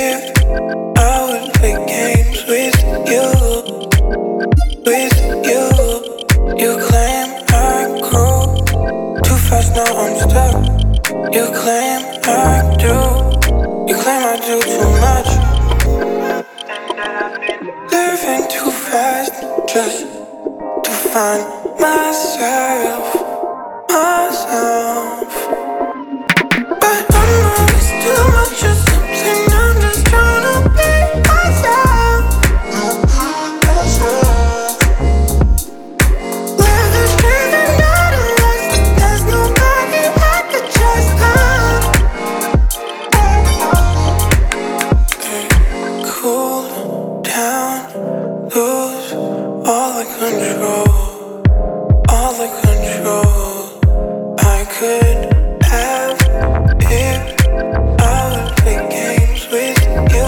If I would play games with you, you claim I grew too fast, now I'm stuck. You claim I do, you claim I do too much. Living too fast just to find myself. But I'm always too much of something, I'm just tryna be myself. Where the streets are not a rest, there's nobody I could trust. Cool down, lose all the control, all the control. I could have if I would play games with you.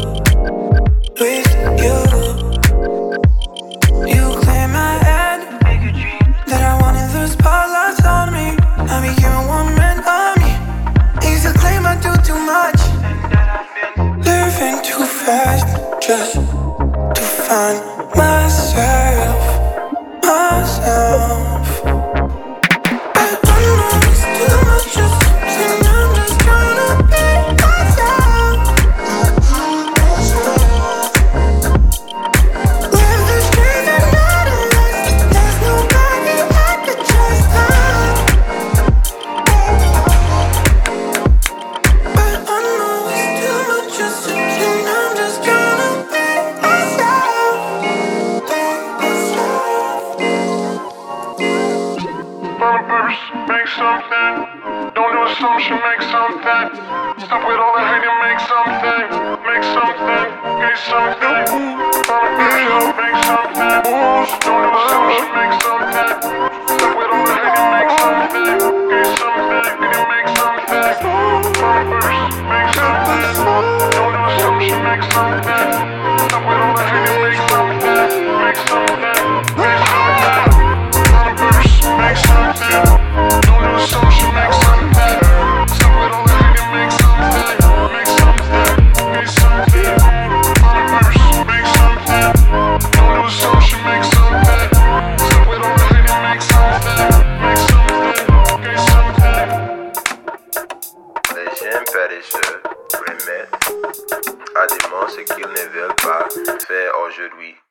You claim I had that I wanted the spotlights on me. I became a one-man army. I used to claim I do too much. Living too fast just to find myself. But I'm always too much of something, I'm just tryna be myself. Where the streets are not a rest, there's nobody I could trust. But I'm always too much of something, I'm just tryna be myself. Make something. Don't do assumption, make something. Stop with all the hate and make something. Make something, get something. Make something. Don't do assumption, make something. Stop with all the hate and make something. Get something, and make something. Make something. Don't do assumption, make something. Stop with all the hate and make something. Make something, get something. Make something. Don't do assumption, make something. Stop with all the hate and make something. Make something, get something. Make something. Don't do assumption, make something. Stop with all the hate and make something. Make something, get something. Les gens paresseux remettent à des mots ce qu'ils ne veulent pas faire aujourd'hui.